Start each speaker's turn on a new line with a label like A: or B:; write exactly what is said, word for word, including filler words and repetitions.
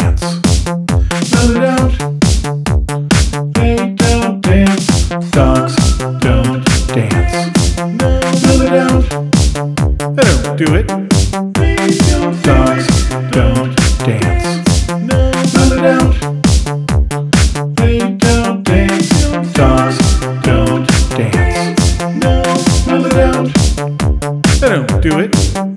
A: dance. No, they don't. They don't dance. Dogs don't dance. No, they don't. They don't do it. Dogs don't dance. No, they don't. They don't dance. Dogs don't dance. No, they don't. They don't do it.